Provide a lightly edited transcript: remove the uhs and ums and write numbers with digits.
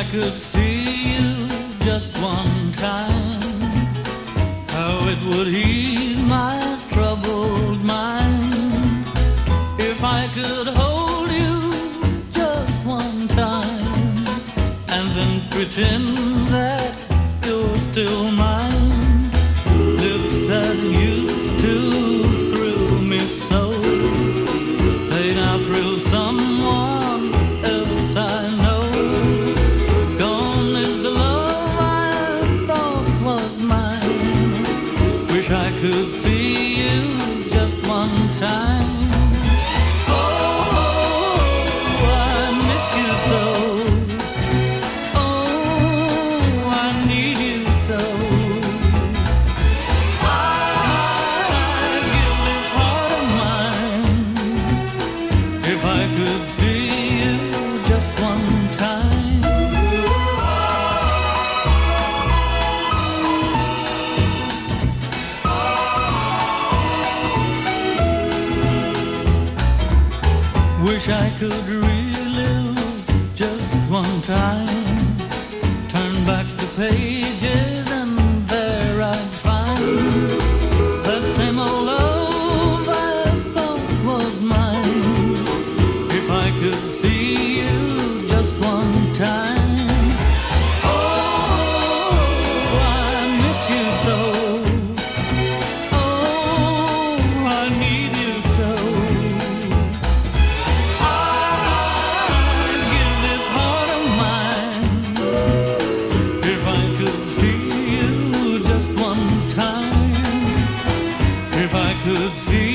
I could see you just one time, how it would ease my troubled mind. If I could hold you just one time, and then pretend that you're still mine. Lips that used to thrill me so, they now thrill someone else I know. Gone is the love I thought was mine. Wish I could see you just one time. I could see you just one time. Wish I could relive just one time. Turn back the pages and there I'd find that same old love I thought was mine. If I could see you just one time. Oh, I miss you so. Oh, I need you so. I'd give this heart of mine if I could see you just one time. If I could see